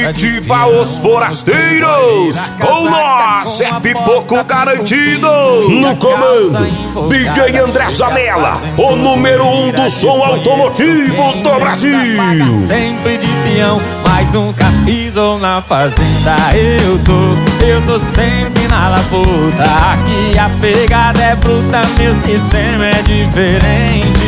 Comitiva Os Forasteiros, com nós é pipoco garantido. No comando, DJ André Zanella, o número 1 do som automotivo do Brasil. Sempre de peão, mas nunca pisou na fazenda. Eu tô sempre na labuta. Aqui a pegada é bruta, meu sistema é diferente.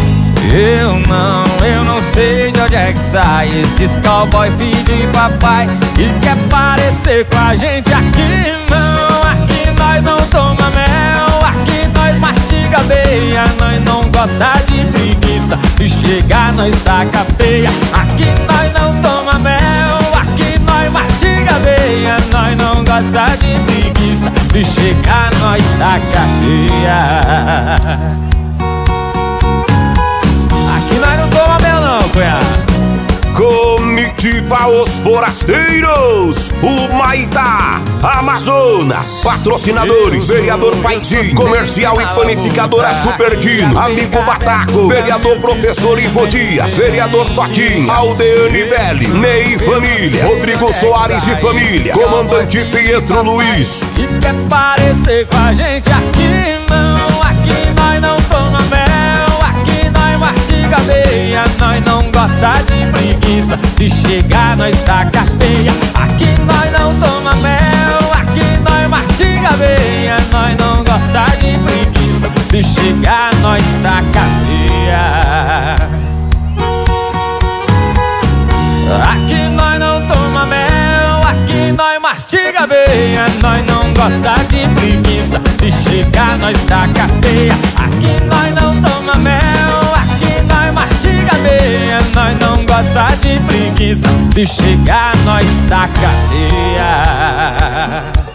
Eu não sei de onde é que sai esses cowboy filho de papai que quer parecer com a gente. Aqui nós não toma mel, aqui nós mastiga beia, nós não gosta de preguiça, se chegar nós taca feia. Aqui nós não toma mel, aqui nós mastiga beia, nós não gosta de preguiça, se chegar nós taca feia. Aqui nós não toma mel não, cunhado. Comitiva Os Forasteiros, o Maitá, Amazonas. Patrocinadores: Vereador Paizinho, Comercial e Panificadora Superdino, Amigo Bataco, Vereador Professor Ivo Dias, Vereador Totinho, Aldeane Velli, Ney Família, Rodrigo Soares e Família, Comandante Pietro Luiz. E quer parecer com a gente? Aqui nós não toma mel, aqui nós mastiga beia, nós não gosta de preguiça, se chegar nós taca feia. Aqui nós não toma mel, aqui nós mastiga beia, nós não gosta de preguiça, se chegar nós taca feia. Aqui nós não toma mel, aqui nós mastiga beia, nós não gosta de preguiça, se chegar nós taca feia. Aqui nós não toma mel, aqui nós mastiga beia, nós não gosta de preguiça, se chegar nós taca feia.